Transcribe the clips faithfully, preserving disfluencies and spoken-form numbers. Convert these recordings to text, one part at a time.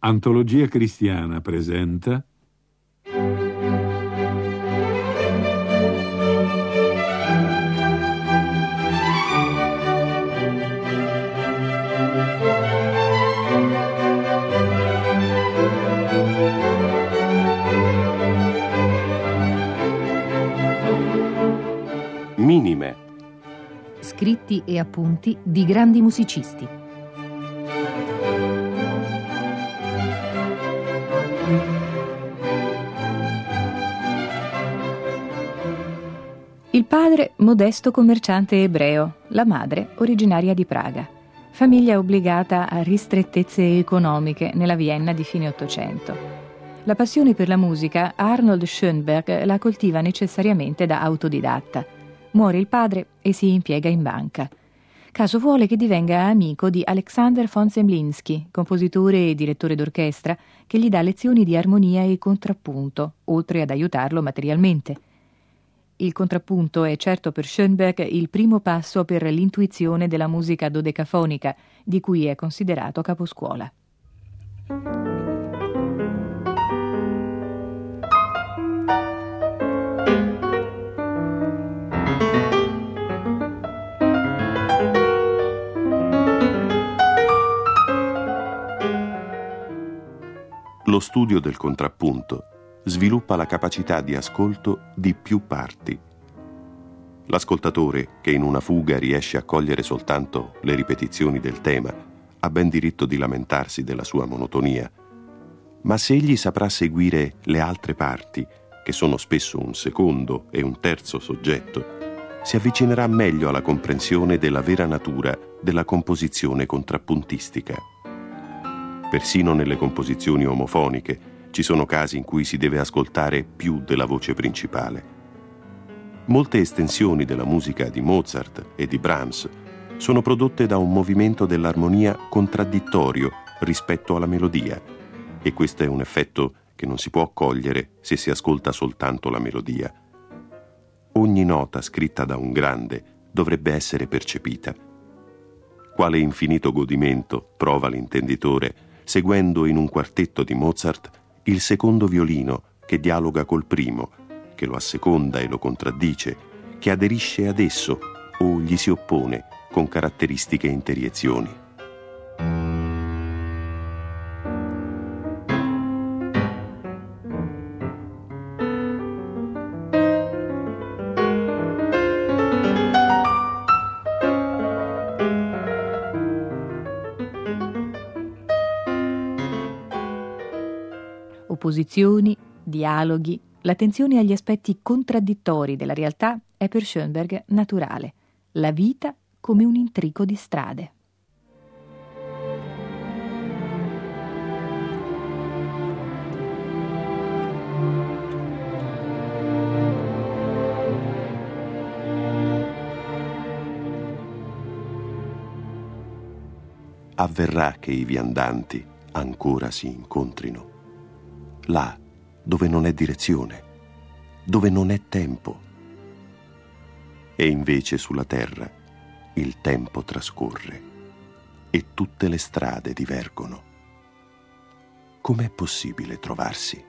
Antologia Cristiana presenta Minime. Scritti e appunti di grandi musicisti. Il padre, modesto commerciante ebreo, la madre, originaria di Praga. Famiglia obbligata a ristrettezze economiche nella Vienna di fine Ottocento. La passione per la musica Arnold Schönberg la coltiva necessariamente da autodidatta. Muore il padre e si impiega in banca. Caso vuole che divenga amico di Alexander von Zemlinsky, compositore e direttore d'orchestra, che gli dà lezioni di armonia e contrappunto, oltre ad aiutarlo materialmente. Il contrappunto è certo per Schönberg il primo passo per l'intuizione della musica dodecafonica, di cui è considerato caposcuola. Lo studio del contrappunto sviluppa la capacità di ascolto di più parti. L'ascoltatore, che in una fuga riesce a cogliere soltanto le ripetizioni del tema, ha ben diritto di lamentarsi della sua monotonia. Ma se egli saprà seguire le altre parti, che sono spesso un secondo e un terzo soggetto, si avvicinerà meglio alla comprensione della vera natura della composizione contrappuntistica. Persino nelle composizioni omofoniche ci sono casi in cui si deve ascoltare più della voce principale. Molte estensioni della musica di Mozart e di Brahms sono prodotte da un movimento dell'armonia contraddittorio rispetto alla melodia, e questo è un effetto che non si può cogliere se si ascolta soltanto la melodia. Ogni nota scritta da un grande dovrebbe essere percepita. Quale infinito godimento prova l'intenditore seguendo in un quartetto di Mozart il secondo violino che dialoga col primo, che lo asseconda e lo contraddice, che aderisce ad esso o gli si oppone con caratteristiche interiezioni. Opposizioni, dialoghi, l'attenzione agli aspetti contraddittori della realtà è per Schönberg naturale. La vita come un intrico di strade. Avverrà che i viandanti ancora si incontrino. Là dove non è direzione, dove non è tempo. E invece sulla terra il tempo trascorre e tutte le strade divergono. Com'è possibile trovarsi?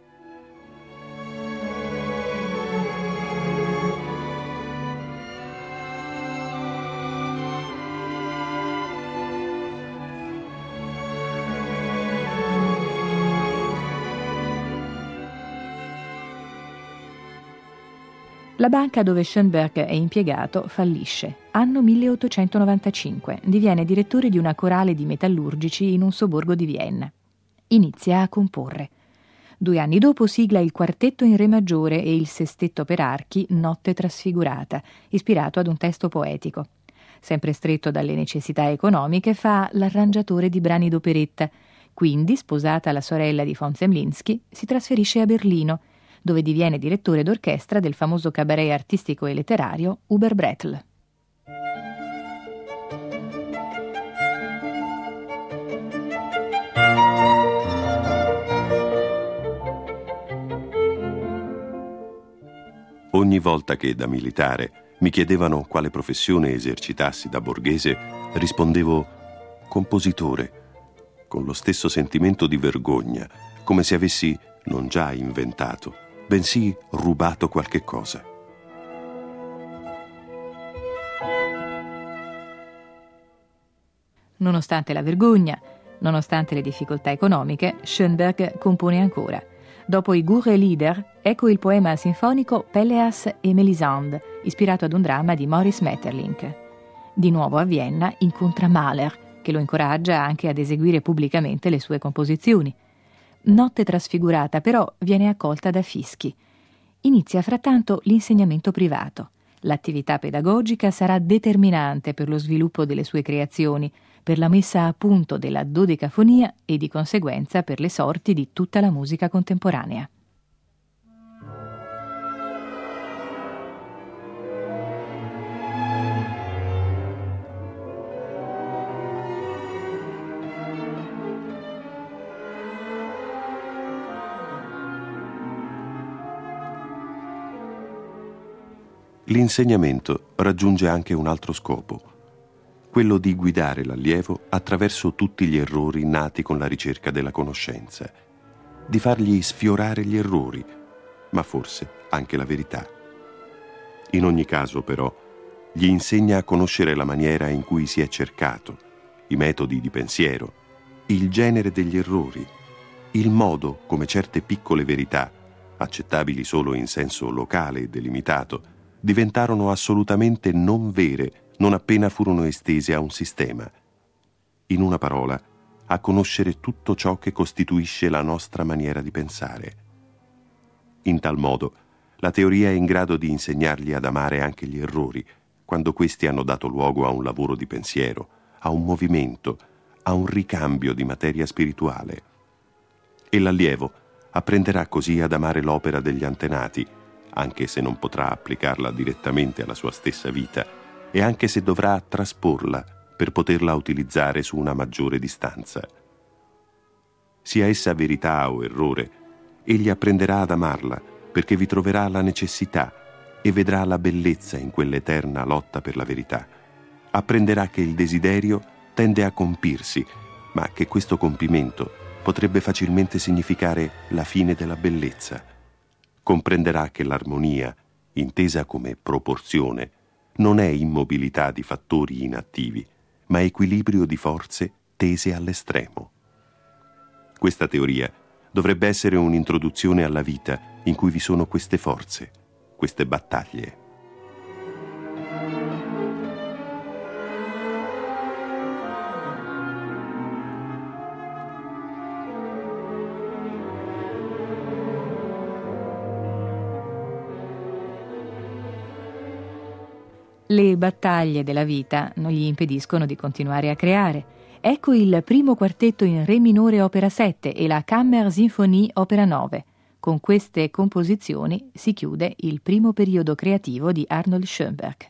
La banca dove Schönberg è impiegato fallisce. Anno milleottocentonovantacinque. Diviene direttore di una corale di metallurgici in un sobborgo di Vienna. Inizia a comporre. Due anni dopo sigla il quartetto in re maggiore e il sestetto per archi Notte trasfigurata, ispirato ad un testo poetico. Sempre stretto dalle necessità economiche, fa l'arrangiatore di brani d'operetta. Quindi, sposata la sorella di von Zemlinsky, si trasferisce a Berlino, dove diviene direttore d'orchestra del famoso cabaret artistico e letterario Uber Bretl. Ogni volta che da militare mi chiedevano quale professione esercitassi da borghese, rispondevo compositore, con lo stesso sentimento di vergogna, come se avessi non già inventato, bensì rubato qualche cosa. Nonostante la vergogna, nonostante le difficoltà economiche, Schönberg compone ancora. Dopo i Gurre-Lieder, ecco il poema sinfonico Pelléas e Mélisande, ispirato ad un dramma di Maurice Maeterlinck. Di nuovo a Vienna incontra Mahler, che lo incoraggia anche ad eseguire pubblicamente le sue composizioni. Notte trasfigurata, però, viene accolta da fischi. Inizia frattanto l'insegnamento privato. L'attività pedagogica sarà determinante per lo sviluppo delle sue creazioni, per la messa a punto della dodecafonia e di conseguenza per le sorti di tutta la musica contemporanea. L'insegnamento raggiunge anche un altro scopo, quello di guidare l'allievo attraverso tutti gli errori nati con la ricerca della conoscenza, di fargli sfiorare gli errori, ma forse anche la verità. In ogni caso, però, gli insegna a conoscere la maniera in cui si è cercato, i metodi di pensiero, il genere degli errori, il modo come certe piccole verità, accettabili solo in senso locale e delimitato, diventarono assolutamente non vere non appena furono estese a un sistema. In una parola, a conoscere tutto ciò che costituisce la nostra maniera di pensare. In tal modo, la teoria è in grado di insegnargli ad amare anche gli errori, quando questi hanno dato luogo a un lavoro di pensiero, a un movimento, a un ricambio di materia spirituale. E l'allievo apprenderà così ad amare l'opera degli antenati, anche se non potrà applicarla direttamente alla sua stessa vita, e anche se dovrà trasporla per poterla utilizzare su una maggiore distanza. Sia essa verità o errore, egli apprenderà ad amarla perché vi troverà la necessità e vedrà la bellezza in quell'eterna lotta per la verità. Apprenderà che il desiderio tende a compirsi, ma che questo compimento potrebbe facilmente significare la fine della bellezza. Comprenderà che l'armonia, intesa come proporzione, non è immobilità di fattori inattivi, ma equilibrio di forze tese all'estremo. Questa teoria dovrebbe essere un'introduzione alla vita in cui vi sono queste forze, queste battaglie. Le battaglie della vita non gli impediscono di continuare a creare. Ecco il primo quartetto in Re minore opera sette e la Kammersinfonie opera nove. Con queste composizioni si chiude il primo periodo creativo di Arnold Schönberg.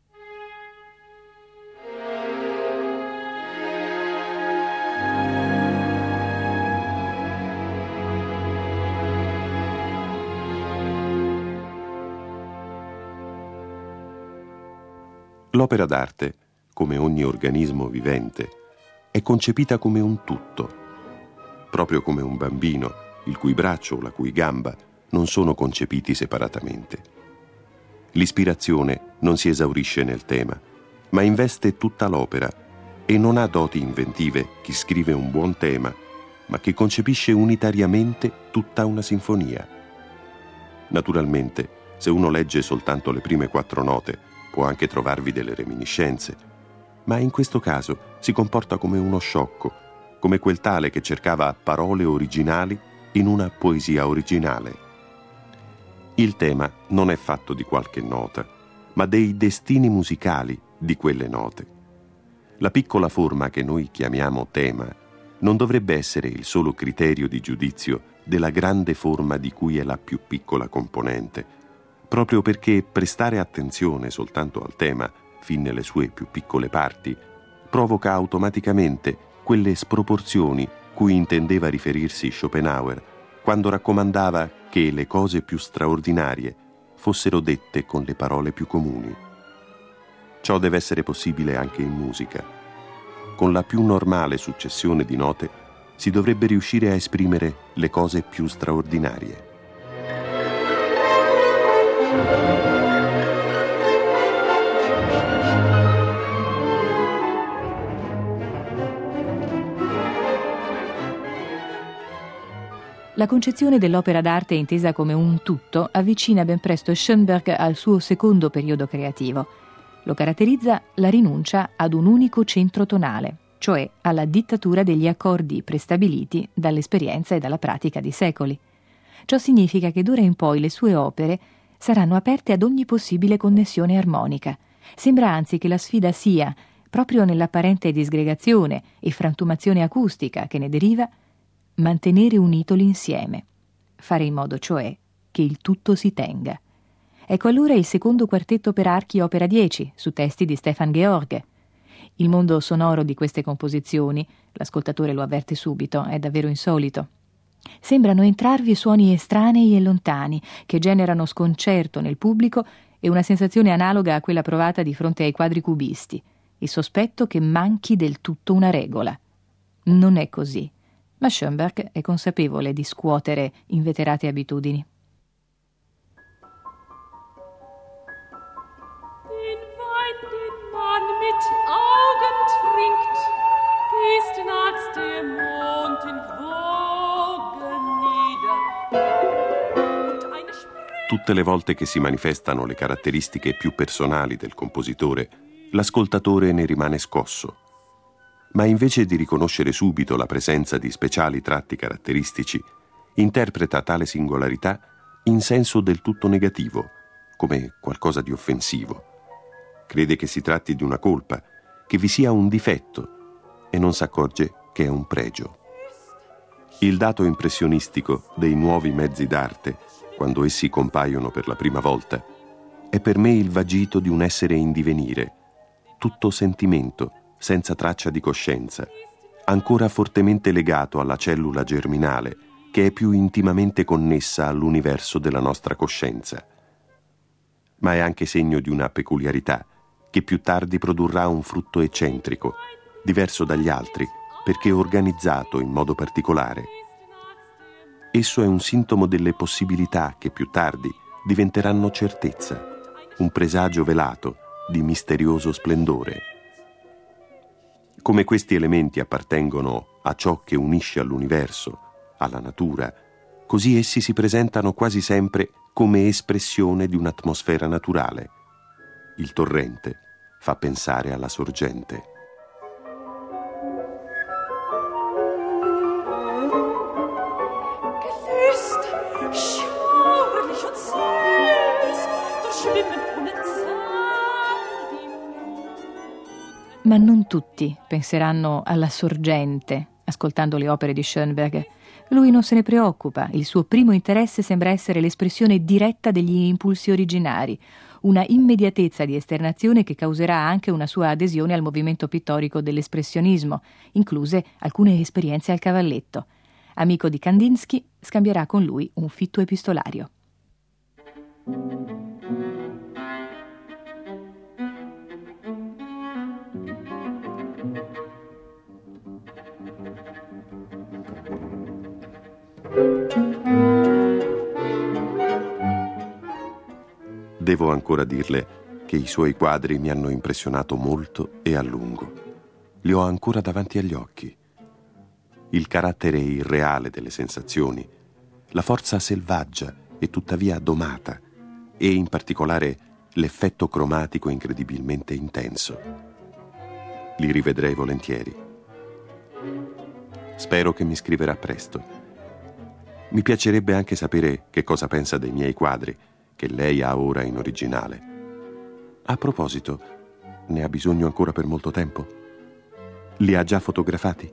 L'opera d'arte, come ogni organismo vivente, è concepita come un tutto, proprio come un bambino, il cui braccio o la cui gamba non sono concepiti separatamente. L'ispirazione non si esaurisce nel tema, ma investe tutta l'opera e non ha doti inventive chi scrive un buon tema, ma chi concepisce unitariamente tutta una sinfonia. Naturalmente, se uno legge soltanto le prime quattro note, può anche trovarvi delle reminiscenze, ma in questo caso si comporta come uno sciocco, come quel tale che cercava parole originali in una poesia originale. Il tema non è fatto di qualche nota, ma dei destini musicali di quelle note. La piccola forma che noi chiamiamo tema non dovrebbe essere il solo criterio di giudizio della grande forma di cui è la più piccola componente, proprio perché prestare attenzione soltanto al tema, fin nelle sue più piccole parti, provoca automaticamente quelle sproporzioni cui intendeva riferirsi Schopenhauer quando raccomandava che le cose più straordinarie fossero dette con le parole più comuni. Ciò deve essere possibile anche in musica. Con la più normale successione di note si dovrebbe riuscire a esprimere le cose più straordinarie. La concezione dell'opera d'arte intesa come un tutto avvicina ben presto Schoenberg al suo secondo periodo creativo. Lo caratterizza la rinuncia ad un unico centro tonale, cioè alla dittatura degli accordi prestabiliti dall'esperienza e dalla pratica di secoli. Ciò significa che d'ora in poi le sue opere saranno aperte ad ogni possibile connessione armonica. Sembra anzi che la sfida sia, proprio nell'apparente disgregazione e frantumazione acustica che ne deriva, mantenere unito l'insieme, fare in modo cioè che il tutto si tenga. Ecco allora il secondo quartetto per archi opera dieci, su testi di Stefan George. Il mondo sonoro di queste composizioni, l'ascoltatore lo avverte subito, è davvero insolito. Sembrano entrarvi suoni estranei e lontani, che generano sconcerto nel pubblico e una sensazione analoga a quella provata di fronte ai quadri cubisti, il sospetto che manchi del tutto una regola. Non è così. Ma Schoenberg è consapevole di scuotere inveterate abitudini. Den Wein, den man mit Augen trinkt, gießt nachts der Mond in Wogen nieder. Und eine Spre- Tutte le volte che si manifestano le caratteristiche più personali del compositore, l'ascoltatore ne rimane scosso. Ma invece di riconoscere subito la presenza di speciali tratti caratteristici, interpreta tale singolarità in senso del tutto negativo, come qualcosa di offensivo. Crede che si tratti di una colpa, che vi sia un difetto, e non s'accorge che è un pregio. Il dato impressionistico dei nuovi mezzi d'arte, quando essi compaiono per la prima volta, è per me il vagito di un essere in divenire, tutto sentimento, senza traccia di coscienza, ancora fortemente legato alla cellula germinale, che è più intimamente connessa all'universo della nostra coscienza. Ma è anche segno di una peculiarità, che più tardi produrrà un frutto eccentrico, diverso dagli altri, perché organizzato in modo particolare. Esso è un sintomo delle possibilità che più tardi diventeranno certezza, un presagio velato di misterioso splendore. Come questi elementi appartengono a ciò che unisce all'universo, alla natura, così essi si presentano quasi sempre come espressione di un'atmosfera naturale. Il torrente fa pensare alla sorgente. Gelöst, schauerlich und süß, durchschwimmen ohne Zahl die Fluten. Ma non tutti penseranno alla sorgente, ascoltando le opere di Schoenberg. Lui non se ne preoccupa, il suo primo interesse sembra essere l'espressione diretta degli impulsi originari, una immediatezza di esternazione che causerà anche una sua adesione al movimento pittorico dell'espressionismo, incluse alcune esperienze al cavalletto. Amico di Kandinsky, scambierà con lui un fitto epistolario. Devo ancora dirle che i suoi quadri mi hanno impressionato molto e a lungo. Li ho ancora davanti agli occhi. Il carattere irreale delle sensazioni, la forza selvaggia e tuttavia domata, e in particolare l'effetto cromatico incredibilmente intenso. Li rivedrei volentieri. Spero che mi scriverà presto. Mi piacerebbe anche sapere che cosa pensa dei miei quadri, che lei ha ora in originale. A proposito, ne ha bisogno ancora per molto tempo? Li ha già fotografati?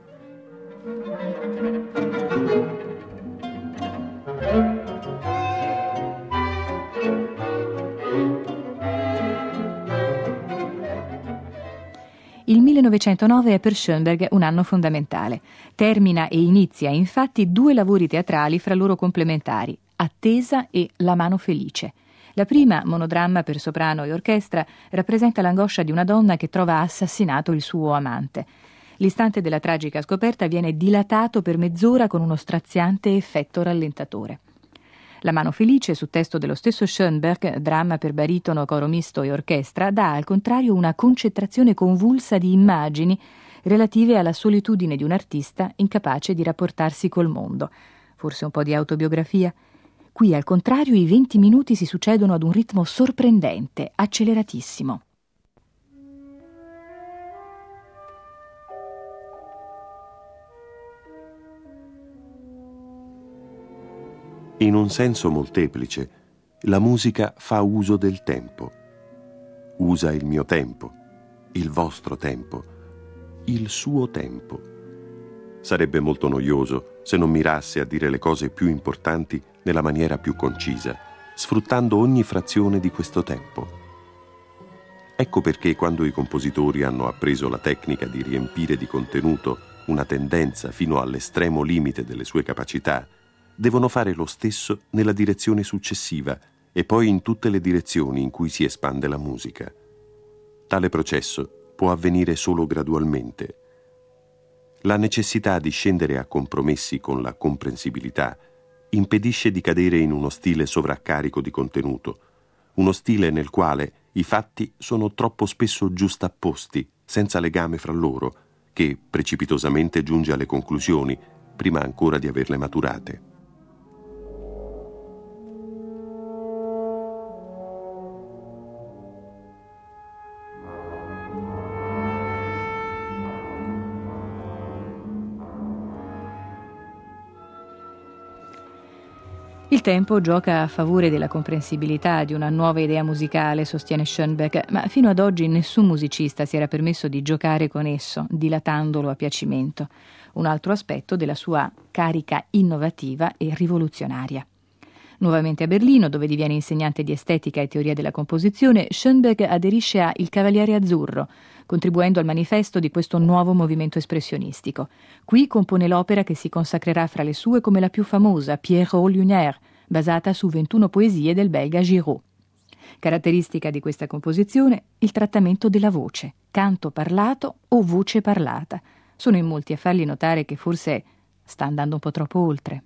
Il millenovecentonove è per Schoenberg un anno fondamentale. Termina e inizia infatti due lavori teatrali fra loro complementari, Attesa e La mano felice. La prima, monodramma per soprano e orchestra, rappresenta l'angoscia di una donna che trova assassinato il suo amante. L'istante della tragica scoperta viene dilatato per mezz'ora con uno straziante effetto rallentatore. La mano felice, su testo dello stesso Schönberg, dramma per baritono, coro misto e orchestra, dà al contrario una concentrazione convulsa di immagini relative alla solitudine di un artista incapace di rapportarsi col mondo. Forse un po' di autobiografia? Qui, al contrario, i venti minuti si succedono ad un ritmo sorprendente, acceleratissimo. In un senso molteplice, la musica fa uso del tempo. Usa il mio tempo, il vostro tempo, il suo tempo. Sarebbe molto noioso se non mirasse a dire le cose più importanti nella maniera più concisa, sfruttando ogni frazione di questo tempo. Ecco perché quando i compositori hanno appreso la tecnica di riempire di contenuto una tendenza fino all'estremo limite delle sue capacità, devono fare lo stesso nella direzione successiva e poi in tutte le direzioni in cui si espande la musica. Tale processo può avvenire solo gradualmente. La necessità di scendere a compromessi con la comprensibilità impedisce di cadere in uno stile sovraccarico di contenuto, uno stile nel quale i fatti sono troppo spesso giustapposti, senza legame fra loro, che precipitosamente giunge alle conclusioni prima ancora di averle maturate. Il tempo gioca a favore della comprensibilità di una nuova idea musicale, sostiene Schönberg, ma fino ad oggi nessun musicista si era permesso di giocare con esso, dilatandolo a piacimento, un altro aspetto della sua carica innovativa e rivoluzionaria. Nuovamente a Berlino, dove diviene insegnante di estetica e teoria della composizione, Schönberg aderisce a Il Cavaliere Azzurro, contribuendo al manifesto di questo nuovo movimento espressionistico. Qui compone l'opera che si consacrerà fra le sue come la più famosa, Pierrot Lunaire, basata su ventuno poesie del belga Giraud. Caratteristica di questa composizione, il trattamento della voce, canto parlato o voce parlata. Sono in molti a fargli notare che forse sta andando un po' troppo oltre.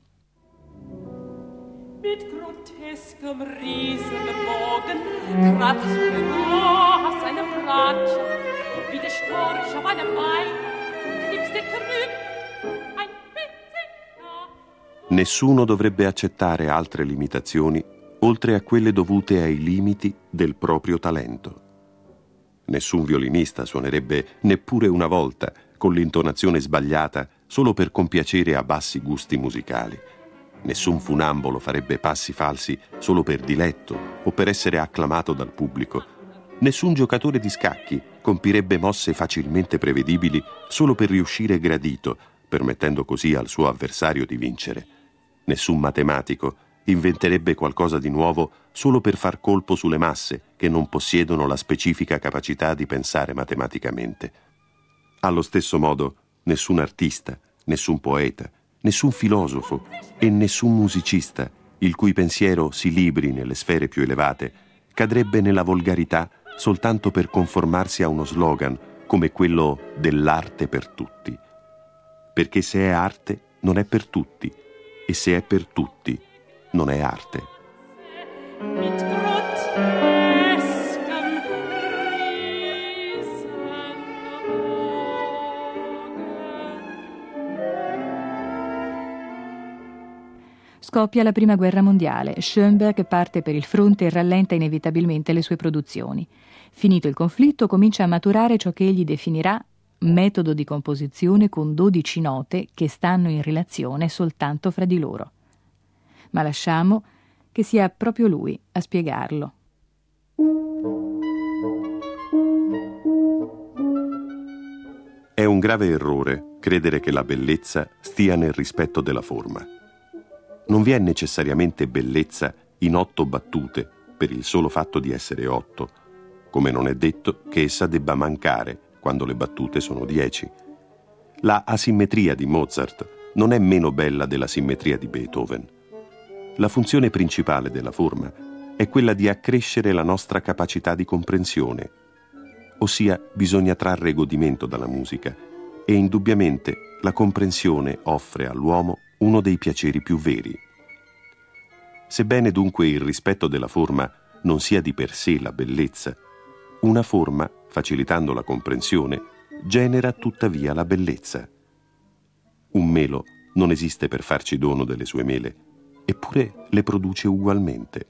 Mit groteskem Riesenbogen kratzt Büro auf seinem Brandchen, wie der Storch auf einem Bein, knipst der Trüb ein bisschen. Nessuno dovrebbe accettare altre limitazioni oltre a quelle dovute ai limiti del proprio talento. Nessun violinista suonerebbe neppure una volta con l'intonazione sbagliata solo per compiacere a bassi gusti musicali. Nessun funambolo farebbe passi falsi solo per diletto o per essere acclamato dal pubblico. Nessun giocatore di scacchi compirebbe mosse facilmente prevedibili solo per riuscire gradito, permettendo così al suo avversario di vincere. Nessun matematico inventerebbe qualcosa di nuovo solo per far colpo sulle masse che non possiedono la specifica capacità di pensare matematicamente. Allo stesso modo, nessun artista, nessun poeta, nessun filosofo e nessun musicista, il cui pensiero si libri nelle sfere più elevate, cadrebbe nella volgarità soltanto per conformarsi a uno slogan come quello dell'arte per tutti. Perché se è arte non è per tutti, e se è per tutti non è arte. Mit groteskem Scoppia la Prima Guerra Mondiale. Schönberg parte per il fronte e rallenta inevitabilmente le sue produzioni. Finito il conflitto, comincia a maturare ciò che egli definirà metodo di composizione con dodici note che stanno in relazione soltanto fra di loro. Ma lasciamo che sia proprio lui a spiegarlo. È un grave errore credere che la bellezza stia nel rispetto della forma. Non vi è necessariamente bellezza in otto battute per il solo fatto di essere otto, come non è detto che essa debba mancare quando le battute sono dieci. La asimmetria di Mozart non è meno bella della simmetria di Beethoven. La funzione principale della forma è quella di accrescere la nostra capacità di comprensione, ossia bisogna trarre godimento dalla musica e indubbiamente la comprensione offre all'uomo uno dei piaceri più veri. Sebbene dunque il rispetto della forma non sia di per sé la bellezza, una forma, facilitando la comprensione, genera tuttavia la bellezza. Un melo non esiste per farci dono delle sue mele, eppure le produce ugualmente.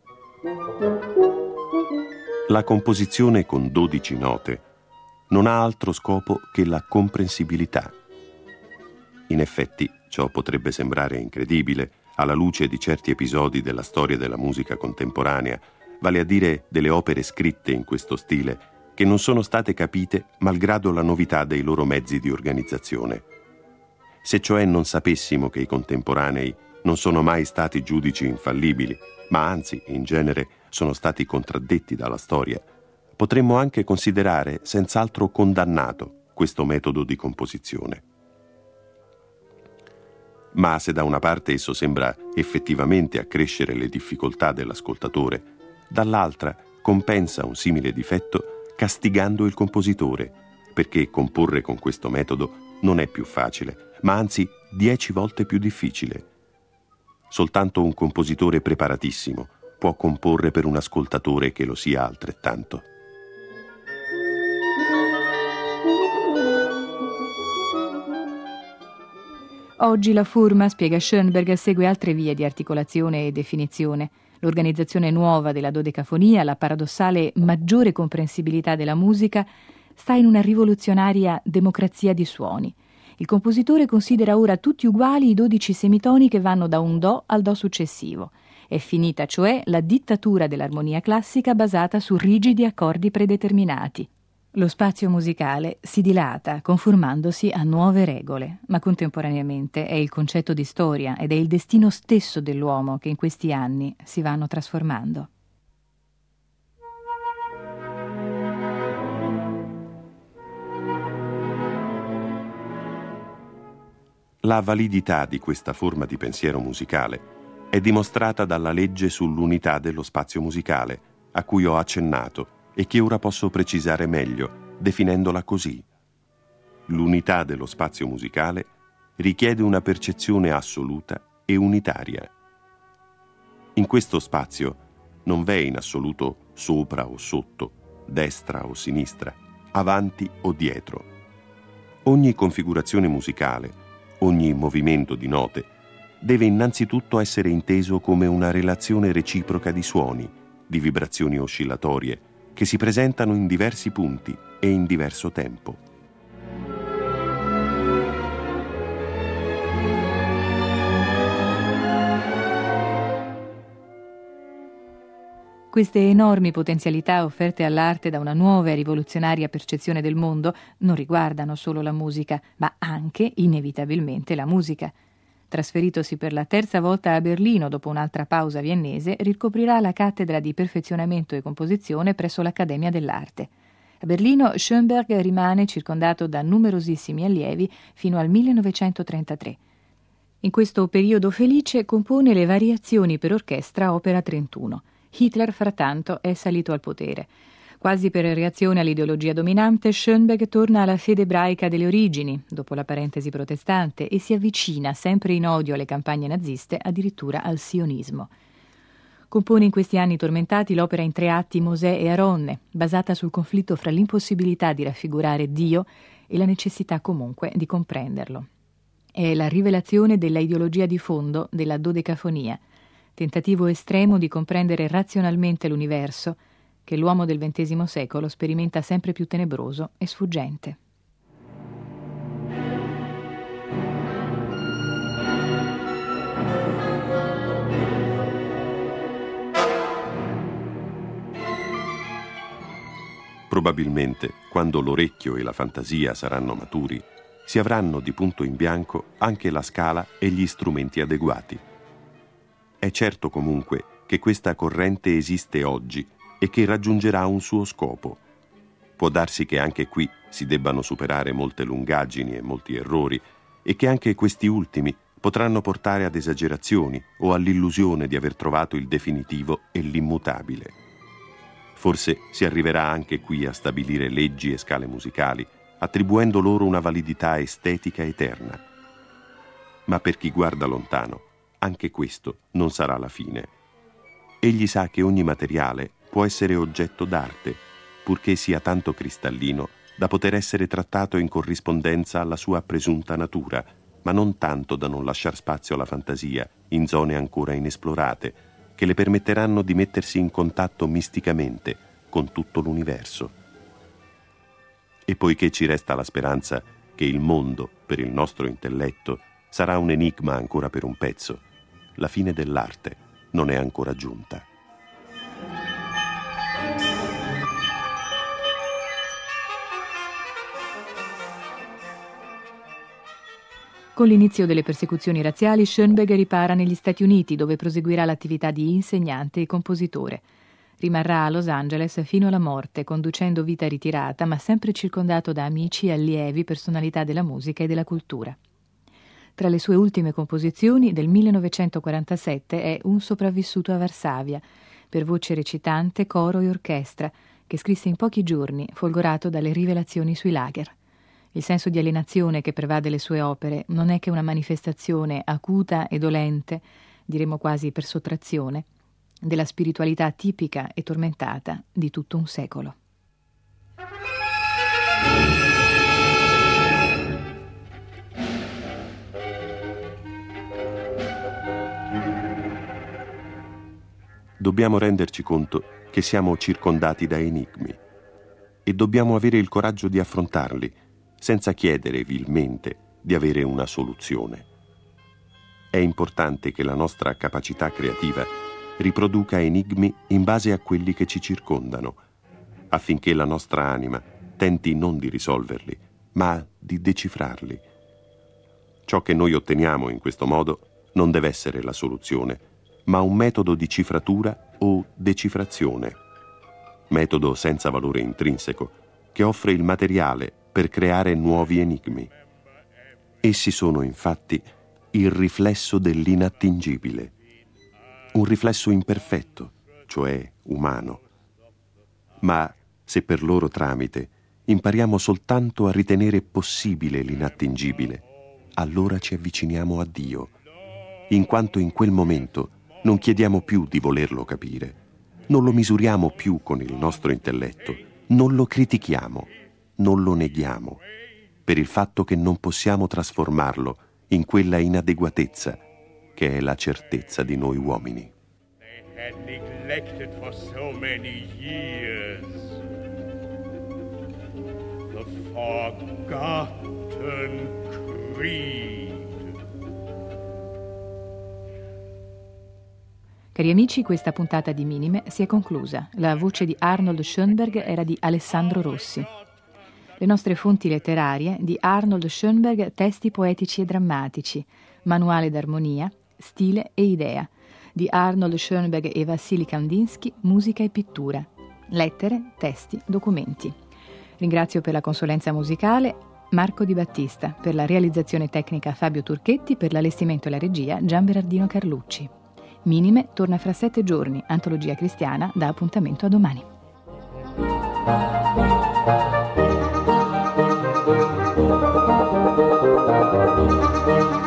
La composizione con dodici note non ha altro scopo che la comprensibilità. In effetti, ciò potrebbe sembrare incredibile alla luce di certi episodi della storia della musica contemporanea, vale a dire delle opere scritte in questo stile, che non sono state capite malgrado la novità dei loro mezzi di organizzazione. Se cioè non sapessimo che i contemporanei non sono mai stati giudici infallibili, ma anzi, in genere, sono stati contraddetti dalla storia, potremmo anche considerare senz'altro condannato questo metodo di composizione. Ma se da una parte esso sembra effettivamente accrescere le difficoltà dell'ascoltatore, dall'altra compensa un simile difetto castigando il compositore, perché comporre con questo metodo non è più facile, ma anzi dieci volte più difficile. Soltanto un compositore preparatissimo può comporre per un ascoltatore che lo sia altrettanto. Oggi la forma, spiega Schoenberg, segue altre vie di articolazione e definizione. L'organizzazione nuova della dodecafonia, la paradossale maggiore comprensibilità della musica, sta in una rivoluzionaria democrazia di suoni. Il compositore considera ora tutti uguali i dodici semitoni che vanno da un do al do successivo. È finita, cioè, la dittatura dell'armonia classica basata su rigidi accordi predeterminati. Lo spazio musicale si dilata, conformandosi a nuove regole, ma contemporaneamente è il concetto di storia ed è il destino stesso dell'uomo che in questi anni si vanno trasformando. La validità di questa forma di pensiero musicale è dimostrata dalla legge sull'unità dello spazio musicale, a cui ho accennato e che ora posso precisare meglio, definendola così. L'unità dello spazio musicale richiede una percezione assoluta e unitaria. In questo spazio non v'è in assoluto sopra o sotto, destra o sinistra, avanti o dietro. Ogni configurazione musicale, ogni movimento di note, deve innanzitutto essere inteso come una relazione reciproca di suoni, di vibrazioni oscillatorie, che si presentano in diversi punti e in diverso tempo. Queste enormi potenzialità offerte all'arte da una nuova e rivoluzionaria percezione del mondo non riguardano solo la musica, ma anche, inevitabilmente, la musica. Trasferitosi per la terza volta a Berlino dopo un'altra pausa viennese, ricoprirà la cattedra di perfezionamento e composizione presso l'Accademia dell'Arte. A Berlino Schoenberg rimane circondato da numerosissimi allievi fino al millenovecentotrentatré. In questo periodo felice compone le variazioni per orchestra opera trentuno. Hitler, frattanto, è salito al potere. Quasi per reazione all'ideologia dominante, Schoenberg torna alla fede ebraica delle origini, dopo la parentesi protestante, e si avvicina, sempre in odio alle campagne naziste, addirittura al sionismo. Compone in questi anni tormentati l'opera in tre atti Mosè e Aronne, basata sul conflitto fra l'impossibilità di raffigurare Dio e la necessità comunque di comprenderlo. È la rivelazione della ideologia di fondo della dodecafonia, tentativo estremo di comprendere razionalmente l'universo, che l'uomo del ventesimo secolo sperimenta sempre più tenebroso e sfuggente. Probabilmente, quando l'orecchio e la fantasia saranno maturi, si avranno di punto in bianco anche la scala e gli strumenti adeguati. È certo comunque che questa corrente esiste oggi e che raggiungerà un suo scopo. Può darsi che anche qui si debbano superare molte lungaggini e molti errori e che anche questi ultimi potranno portare ad esagerazioni o all'illusione di aver trovato il definitivo e l'immutabile. Forse si arriverà anche qui a stabilire leggi e scale musicali attribuendo loro una validità estetica eterna. Ma per chi guarda lontano, anche questo non sarà la fine. Egli sa che ogni materiale può essere oggetto d'arte, purché sia tanto cristallino da poter essere trattato in corrispondenza alla sua presunta natura, ma non tanto da non lasciar spazio alla fantasia in zone ancora inesplorate, che le permetteranno di mettersi in contatto misticamente con tutto l'universo. E poiché ci resta la speranza che il mondo, per il nostro intelletto, sarà un enigma ancora per un pezzo, la fine dell'arte non è ancora giunta. Con l'inizio delle persecuzioni razziali, Schoenberg ripara negli Stati Uniti, dove proseguirà l'attività di insegnante e compositore. Rimarrà a Los Angeles fino alla morte, conducendo vita ritirata, ma sempre circondato da amici, allievi, personalità della musica e della cultura. Tra le sue ultime composizioni, del millenovecentoquarantasette, è Un sopravvissuto a Varsavia, per voce recitante, coro e orchestra, che scrisse in pochi giorni, folgorato dalle rivelazioni sui lager. Il senso di alienazione che pervade le sue opere non è che una manifestazione acuta e dolente, diremmo quasi per sottrazione, della spiritualità tipica e tormentata di tutto un secolo. Dobbiamo renderci conto che siamo circondati da enigmi e dobbiamo avere il coraggio di affrontarli senza chiedere vilmente di avere una soluzione. È importante che la nostra capacità creativa riproduca enigmi in base a quelli che ci circondano, affinché la nostra anima tenti non di risolverli, ma di decifrarli. Ciò che noi otteniamo in questo modo non deve essere la soluzione, ma un metodo di cifratura o decifrazione, metodo senza valore intrinseco, che offre il materiale per creare nuovi enigmi. Essi sono, infatti, il riflesso dell'inattingibile, un riflesso imperfetto, cioè umano. Ma se per loro tramite impariamo soltanto a ritenere possibile l'inattingibile, allora ci avviciniamo a Dio, in quanto in quel momento non chiediamo più di volerlo capire, non lo misuriamo più con il nostro intelletto, non lo critichiamo, non lo neghiamo, per il fatto che non possiamo trasformarlo in quella inadeguatezza che è la certezza di noi uomini. They had neglected for so many years the forgotten creed. Cari amici, questa puntata di Minime si è conclusa. La voce di Arnold Schoenberg era di Alessandro Rossi. Le nostre fonti letterarie: di Arnold Schoenberg, testi poetici e drammatici, manuale d'armonia, stile e idea. Di Arnold Schoenberg e Vassili Kandinsky, musica e pittura. Lettere, testi, documenti. Ringrazio per la consulenza musicale Marco Di Battista, per la realizzazione tecnica Fabio Turchetti, per l'allestimento e la regia Gian Berardino Carlucci. Minime torna fra sette giorni, antologia cristiana, dà appuntamento a domani. Thank you.